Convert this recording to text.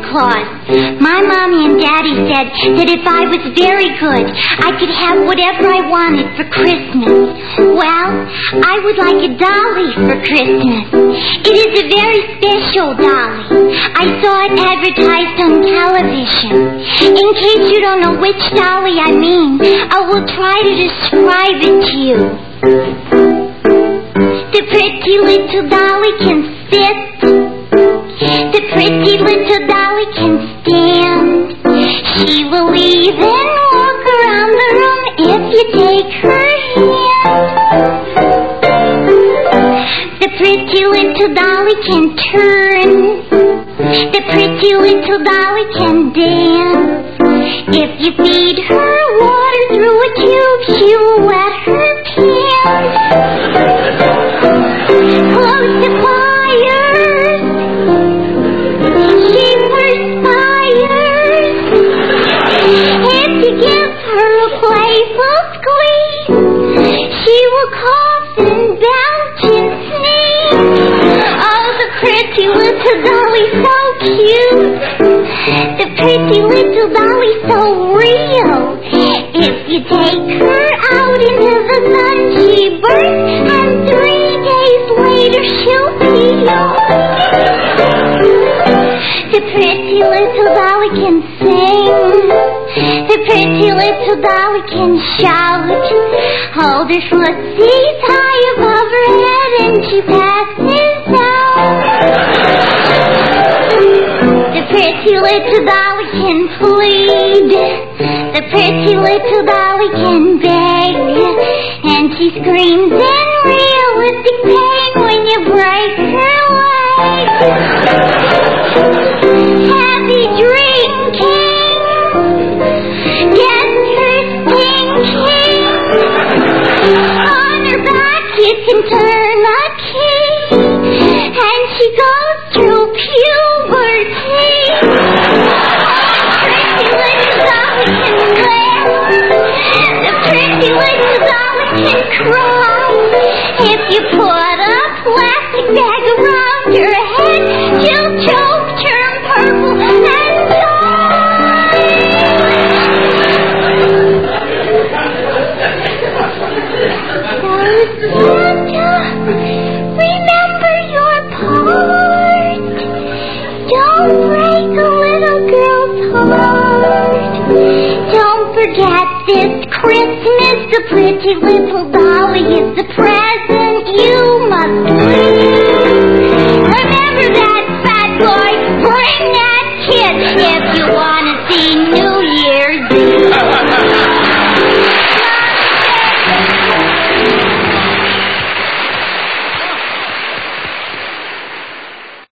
Claus. My Mommy and Daddy said that if I was very good, I could have whatever I wanted for Christmas. Well, I would like a dolly for Christmas. It is a very special dolly. I saw it advertised on television. In case you don't know which dolly I mean, I will try to describe it to you. The pretty little dolly can sit. The pretty little dolly can stand. She will even walk around the room if you take her hand. The pretty little dolly can turn. The pretty little dolly can dance. If you feed her water through a tube, she will wet her pants. Close the fires. She perspires. If you give her a playful squeeze, she will cough and belch and sneeze. Oh, the pretty little dolly, so cute. The pretty little dolly, so real. If you take her out into the sun, she burns, and 3 days later she'll peel. The pretty little dolly can sing. The pretty little dolly can shout. Hold her footsies high above her head and she passes out. The pretty little dolly can plead. The pretty little dolly can beg. And she screams in realistic pain when you break her leg. Happy drinking gets her thinking. On her back you can turn a key, and she goes through puberty. Pretty little dolly can laugh. The pretty little dolly can cry. If you put a plastic bag around her head, she'll choke, turn purple, and die. So, Santa, remember your part. Don't break a little girl's heart. Don't forget this Christmas, the pretty little dolly is the present you must please. Remember that, fat boy, bring that kid if you want to see New Year's